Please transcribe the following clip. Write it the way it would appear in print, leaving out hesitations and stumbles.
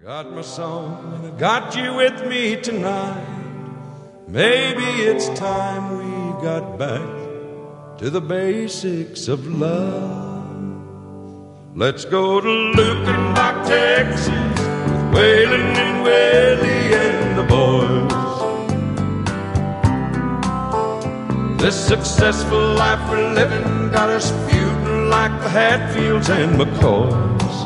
Got my song, and I got you with me tonight. Maybe it's time we got back to the basics of love. Let's go to Lukenbach, Texas, with Waylon and Willie and the boys. This successful life we're living got us feuding like the Hatfields and McCoys.